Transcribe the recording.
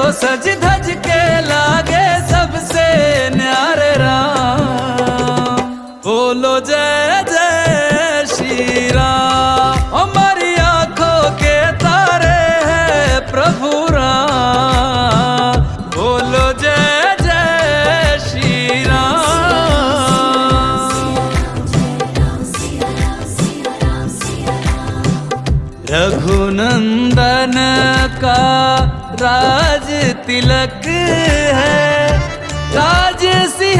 सज धज के लागे सबसे न्यारे राम। बोलो जय जय श्री राम। हमारी आंखों के तारे हैं प्रभु राम। बोलो जय जय श्री राम। रघुनंदन का राज तिलक है, ताज